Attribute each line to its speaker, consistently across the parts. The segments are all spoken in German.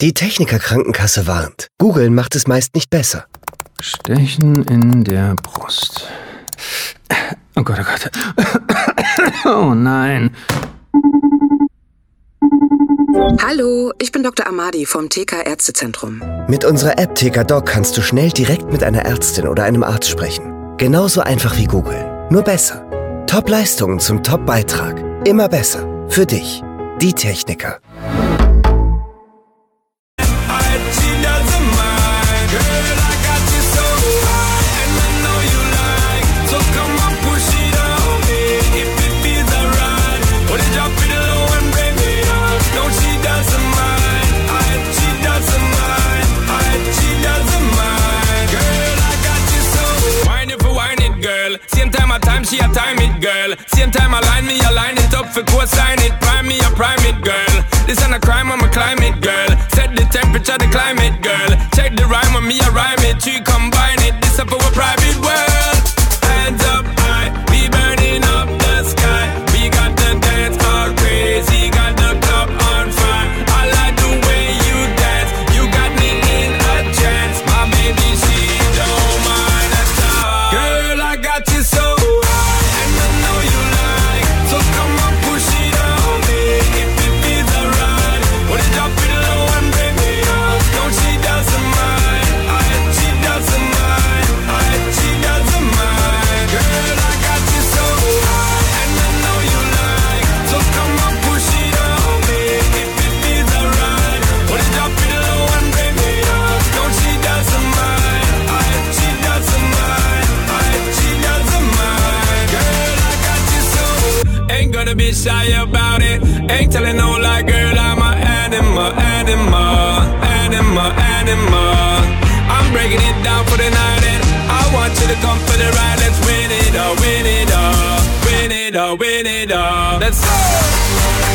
Speaker 1: Die Techniker Krankenkasse warnt. Google macht es meist nicht besser.
Speaker 2: Stechen in der Brust. Oh Gott, oh Gott. Oh nein.
Speaker 3: Hallo, ich bin Dr. Amadi vom TK Ärztezentrum.
Speaker 1: Mit unserer App TK Doc kannst du schnell direkt mit einer Ärztin oder einem Arzt sprechen. Genauso einfach wie Google, nur besser. Top-Leistungen zum Top-Beitrag. Immer besser. Für dich. Die Techniker.
Speaker 4: She a time it, girl. Same time I line it up for cosign it. Prime me, a prime it, girl. This ain't a crime, I'm a climate, girl. Set the temperature, the climate, girl. Check the rhyme on me, I rhyme it. She combine it, this up for a private world. Hands up high, we burning up the sky. We got the dance all crazy, got the club on fire. I like the way you dance, you got me in a trance. My baby, she don't mind at all. Girl, I got you so. Be shy about it. Ain't telling no lie, girl. I'm a animal. I'm breaking it down for the night, and I want you to come for the ride. Let's win it all, win it all, win it all, win it all. Let's go.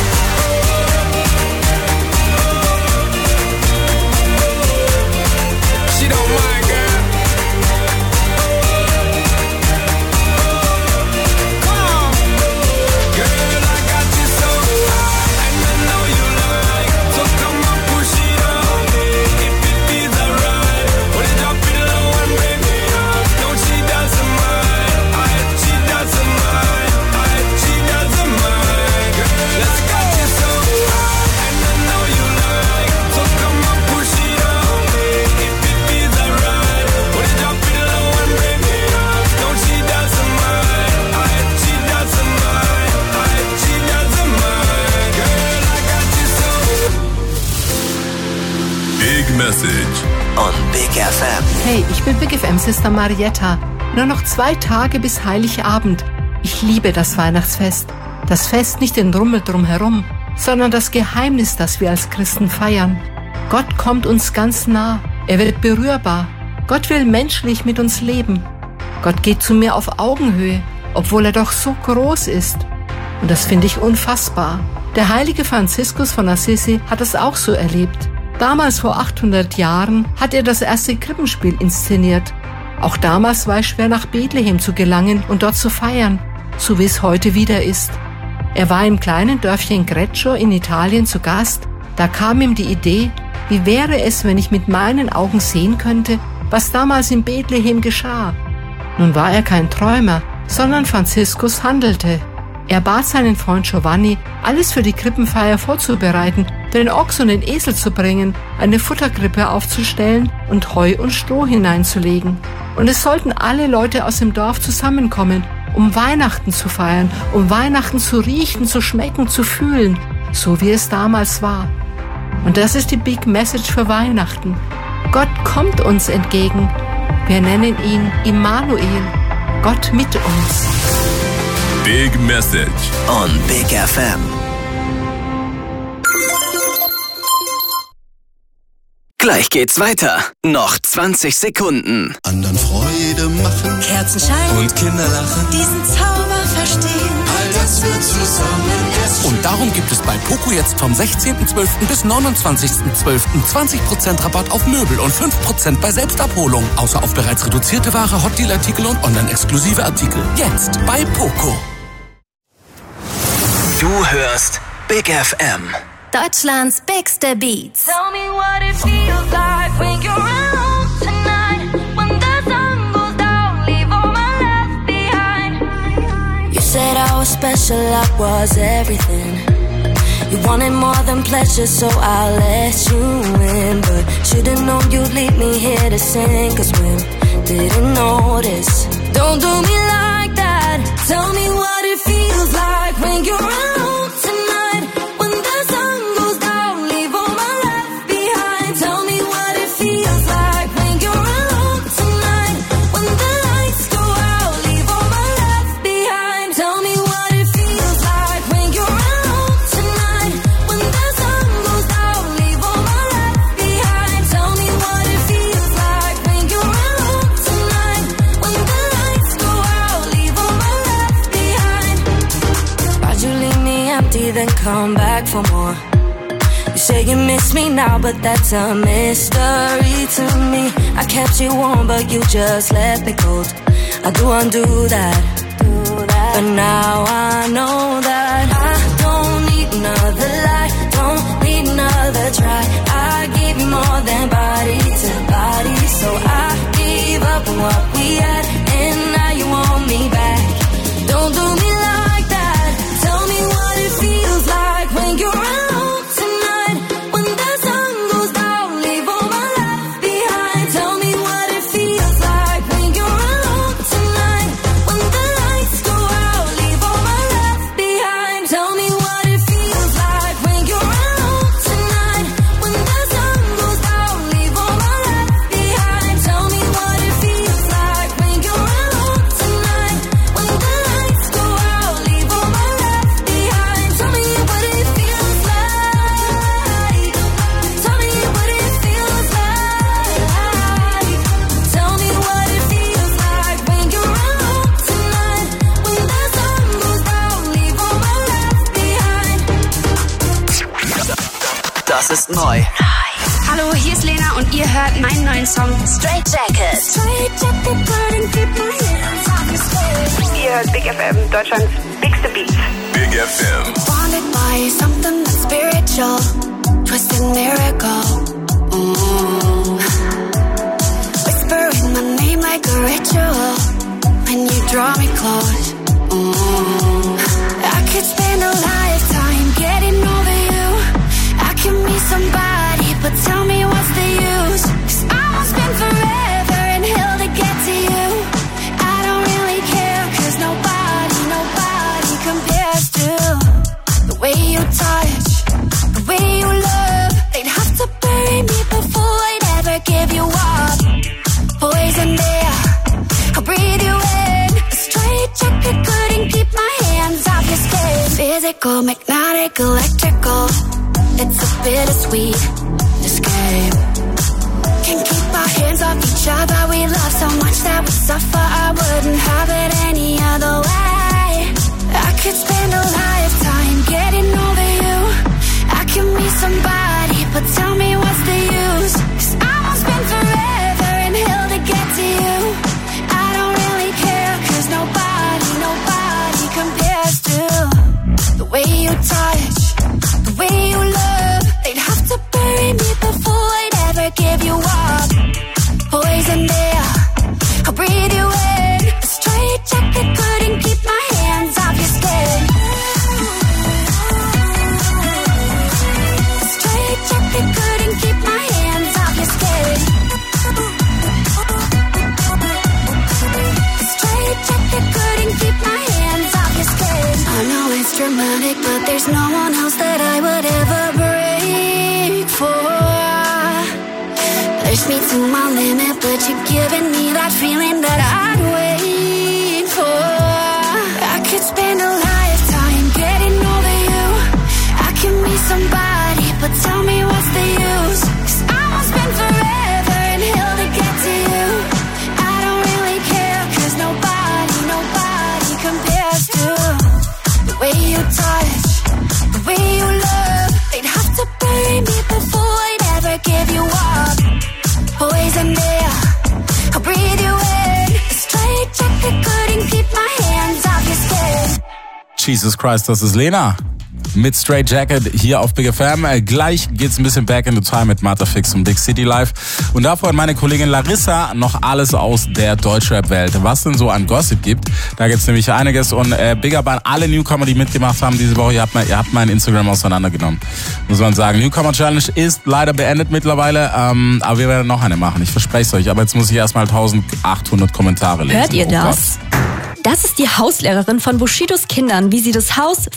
Speaker 4: She don't mind, girl.
Speaker 5: Message on Big FM.
Speaker 6: Hey, ich bin Big FM Sister Marietta. Nur noch 2 Tage bis Heiligabend. Ich liebe das Weihnachtsfest. Das Fest nicht den Rummel drumherum, sondern das Geheimnis, das wir als Christen feiern. Gott kommt uns ganz nah. Er wird berührbar. Gott will menschlich mit uns leben. Gott geht zu mir auf Augenhöhe, obwohl er doch so groß ist. Und das finde ich unfassbar. Der heilige Franziskus von Assisi hat es auch so erlebt. Damals vor 800 Jahren hat er das erste Krippenspiel inszeniert. Auch damals war es schwer, nach Bethlehem zu gelangen und dort zu feiern, so wie es heute wieder ist. Er war im kleinen Dörfchen Greccio in Italien zu Gast. Da kam ihm die Idee, wie wäre es, wenn ich mit meinen Augen sehen könnte, was damals in Bethlehem geschah. Nun war er kein Träumer, sondern Franziskus handelte. Er bat seinen Freund Giovanni, alles für die Krippenfeier vorzubereiten, den Ochs und den Esel zu bringen, eine Futterkrippe aufzustellen und Heu und Stroh hineinzulegen. Und es sollten alle Leute aus dem Dorf zusammenkommen, um Weihnachten zu feiern, um Weihnachten zu riechen, zu schmecken, zu fühlen, so wie es damals war. Und das ist die Big Message für Weihnachten. Gott kommt uns entgegen. Wir nennen ihn Immanuel, Gott mit uns.
Speaker 5: Big Message
Speaker 1: on Big FM.
Speaker 7: Gleich geht's weiter. Noch 20 Sekunden.
Speaker 8: Anderen Freude machen,
Speaker 9: Kerzen scheinen
Speaker 8: und Kinder lachen,
Speaker 9: diesen Zauber verstehen.
Speaker 8: All das wird zusammen erst.
Speaker 10: Und darum gibt es bei Poco jetzt vom 16.12. bis 29.12. 20% Rabatt auf Möbel und 5% bei Selbstabholung. Außer auf bereits reduzierte Ware, Hot-Deal-Artikel und online-exklusive Artikel. Jetzt bei Poco.
Speaker 7: Du hörst Big FM.
Speaker 9: Deutschlands bigste Beats.
Speaker 11: Tell me what
Speaker 9: special, I was everything. You wanted more than pleasure, so I let you in. But should've known you'd leave me here to sink or swim. Didn't notice. Don't do me like that. Tell me what it feels like when you're alone tonight. When the sun goes down, leave all my left behind. Tell me what it feels like when you're alone tonight. When the lights go out, leave all my left behind. Tell me what it feels like when you're alone tonight. When the sun goes down, leave all my left behind. Tell me what it feels like when you're alone tonight. When the lights go out, leave all my left behind. Why'd you leave me empty, then come back for more? You say you miss me now, but that's a mystery to me. I kept you warm, but you just left me cold. I do undo that. But now I know that I don't need another lie, don't need another try. I give you more than body to body, so I gave up on what we had, and now you want me back. Don't do me like that. Tell me what it feels like when you're alone tonight. When the sun goes down, leave all my left behind. Tell me what it feels like when you're alone tonight. When the lights go out, leave all my left behind. Tell me what it feels like when you're alone tonight. When the sun goes down, leave all my left behind. Tell me what it feels like when you're alone tonight. When the lights go out, leave all my left behind. Tell me what it feels like. Tell me what it feels like. Tell me what it feels like when you're alone tonight. When the sun goes down, leave all my left behind.
Speaker 7: Das ist neu.
Speaker 11: Hallo, hier ist Lena und ihr hört meinen neuen Song
Speaker 7: Straight Jacket.
Speaker 11: Ihr hört Big FM, Deutschlands bigste Beat.
Speaker 5: Big FM.
Speaker 9: Wanted by something that's spiritual, twisted miracle. Whispering my name like a ritual when you draw me close. I could spend a lifetime getting over you. I can be somebody, but tell me what's the use? 'Cause I won't spend forever in hell to get to you. I don't really care, 'cause nobody compares to the way you touch, the way you love. They'd have to bury me before I'd ever give you up. Poison there, I'll breathe you in. A straight jacket couldn't keep my hands off your skin. Physical, magnetic, electrical. It's a bittersweet escape. Can't keep our hands off each other. We love so much that we suffer. I wouldn't have it any other way. I could spend a lifetime getting over you. I can be somebody, but tell me what's the use? 'Cause I won't spend forever in hell to get to you. I don't really care, 'cause nobody compares to the way you touch, the way you love. They'd have to bury me before I'd ever give you up. Poison there, I'll breathe you in. A straight jacket couldn't keep my hands off your skin. A straight jacket couldn't keep my hands off your skin. A straight jacket couldn't keep my hands off your skin. I know it's dramatic, but there's no one else that I would ever break for. Push me to my limit, but you're giving me that feeling that I'd wait for. I could spend a lifetime getting over you. I can be somebody, but tell me what's the use? 'Cause I won't spend forever in hell to get to you. I don't really care, 'cause nobody compares to the way you touch, the way you love. They'd have to bury me before I'd ever give you up. Poison there, I'll breathe you in. A straight jacket couldn't keep my hands off your skin.
Speaker 12: Jesus Christ, das ist Lena. mit Straight Jacket hier auf Big FM. Gleich geht's ein bisschen back in the time mit Martha Fix und Big City Live. Und davor hat meine Kollegin Larissa noch alles aus der Deutschrap-Welt, was denn so an Gossip gibt. Da gibt's nämlich einiges und big up an alle Newcomer, die mitgemacht haben diese Woche. Ihr habt mein Instagram auseinandergenommen. Muss man sagen. Newcomer Challenge ist leider beendet mittlerweile, aber wir werden noch eine machen. Ich verspreche es euch. Aber jetzt muss ich erstmal 1800 Kommentare lesen.
Speaker 13: Hört ihr das? Das ist die Hauslehrerin von Bushidos Kindern, wie sie das Haus,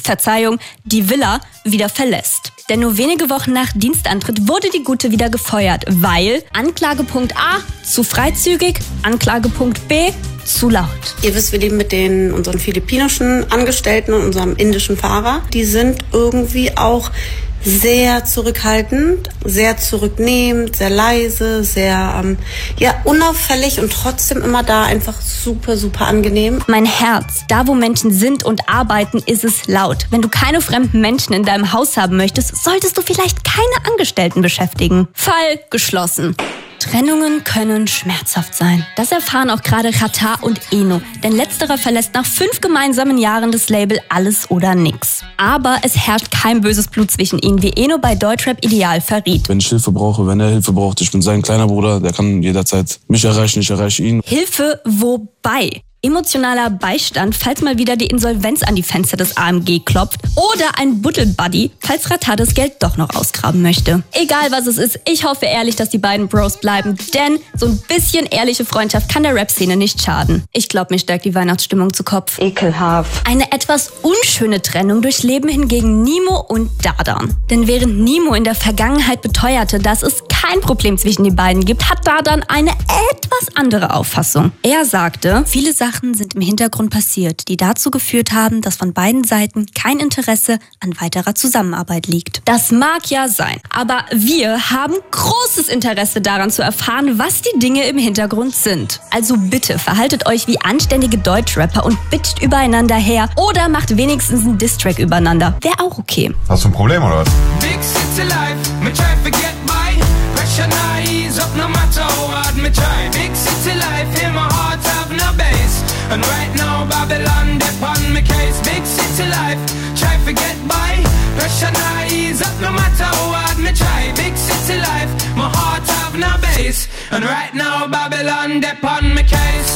Speaker 13: die Villa, wieder verlässt. Denn nur wenige Wochen nach Dienstantritt wurde die Gute wieder gefeuert, weil Anklagepunkt A zu freizügig, Anklagepunkt B zu laut.
Speaker 14: Ihr wisst, wir leben mit unseren philippinischen Angestellten und unserem indischen Fahrer. Die sind irgendwie auch sehr zurückhaltend, sehr zurücknehmend, sehr leise, sehr unauffällig und trotzdem immer da, einfach super, super angenehm.
Speaker 13: Mein Herz, da wo Menschen sind und arbeiten, ist es laut. Wenn du keine fremden Menschen in deinem Haus haben möchtest, solltest du vielleicht keine Angestellten beschäftigen. Fall geschlossen. Trennungen können schmerzhaft sein. Das erfahren auch gerade Xatar und Eno. Denn letzterer verlässt nach 5 gemeinsamen Jahren das Label Alles oder Nix. Aber es herrscht kein böses Blut zwischen ihnen, wie Eno bei Deutschrap Ideal verriet.
Speaker 15: Wenn ich Hilfe brauche, wenn er Hilfe braucht, ich bin sein kleiner Bruder, der kann jederzeit mich erreichen, ich erreiche ihn.
Speaker 13: Hilfe wobei? Emotionaler Beistand, falls mal wieder die Insolvenz an die Fenster des AMG klopft oder ein Buddelbuddy, falls Xatar das Geld doch noch ausgraben möchte. Egal was es ist, ich hoffe ehrlich, dass die beiden Bros bleiben, denn so ein bisschen ehrliche Freundschaft kann der Rap-Szene nicht schaden. Ich glaube, mir stärkt die Weihnachtsstimmung zu Kopf.
Speaker 14: Ekelhaft.
Speaker 13: Eine etwas unschöne Trennung durchleben hingegen Nimo und Dardan. Denn während Nimo in der Vergangenheit beteuerte, dass es kein Problem zwischen den beiden gibt, hat Dardan eine etwas andere Auffassung. Er sagte, viele Sachen sind im Hintergrund passiert, die dazu geführt haben, dass von beiden Seiten kein Interesse an weiterer Zusammenarbeit liegt. Das mag ja sein, aber wir haben großes Interesse daran zu erfahren, was die Dinge im Hintergrund sind. Also bitte verhaltet euch wie anständige Deutschrapper und bitcht übereinander her oder macht wenigstens einen Distrack übereinander. Wäre auch okay.
Speaker 16: Hast du ein Problem oder was?
Speaker 4: Big city life, me try to get by. Pressure not ease up no matter how hard me try. Big city life, in my heart have no base. And right now Babylon dip on me case. Big city life, try to get by. Pressure not ease up no matter how hard me try. Big city life, my heart have no base. And right now Babylon dip on me case.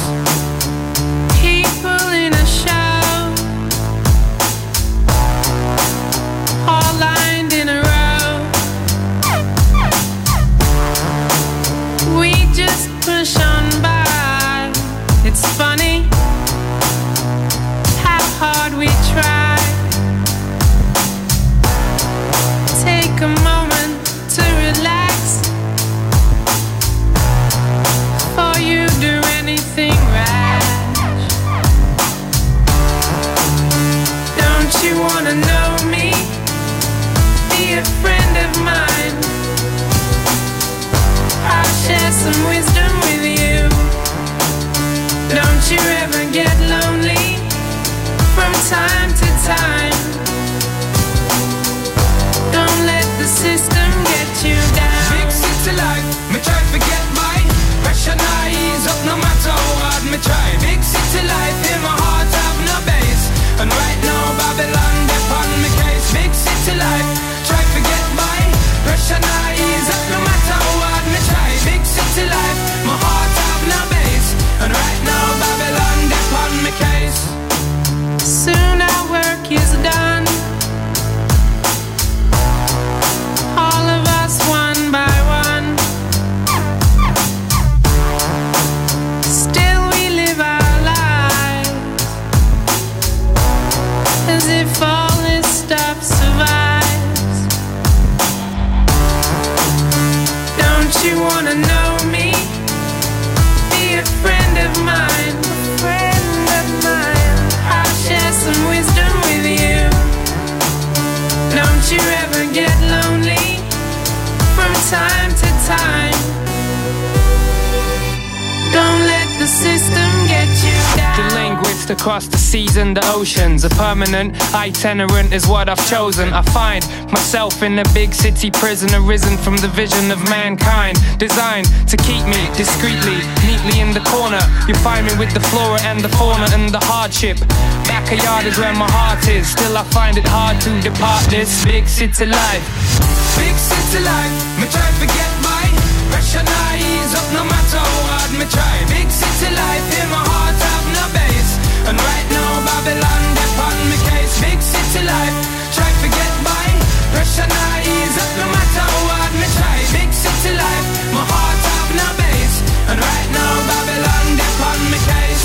Speaker 4: People in a show, all lined in a row. We just push on by. It's funny how hard we try. Take a moment to relax before you do anything rash. Don't you wanna know me? Be a friend of mine. I'll share some wisdom with you. Don't you ever get lonely from time to time. Don't let the system get you down. Big city life, me try to get by. Pressure not ease up no matter how hard me try. Big city life, in my heart have no base. And right now Babylon dip on me case. Big city life, try to get by. Pressure not ease up no matter how hard me try. Big city life, my heart have no base. And right now Babylon dip on me case. Soon our work is done. All of us one by one. Still we live our lives as if all this stuff survives. Don't you wanna know me? Be a friend of mine. A friend of mine. I'll share some wisdom with you. Don't you ever get lonely from time to time. Don't let the system get you down. The language,
Speaker 16: across the seas and the oceans. A permanent itinerant is what I've chosen. I find myself in a big city prison, arisen from the vision of mankind, designed to keep me discreetly, neatly in the corner. You find me with the flora and the fauna and the hardship. Backyard is where my heart is. Still I find it hard to depart this big city life.
Speaker 4: Big city life, me try to forget my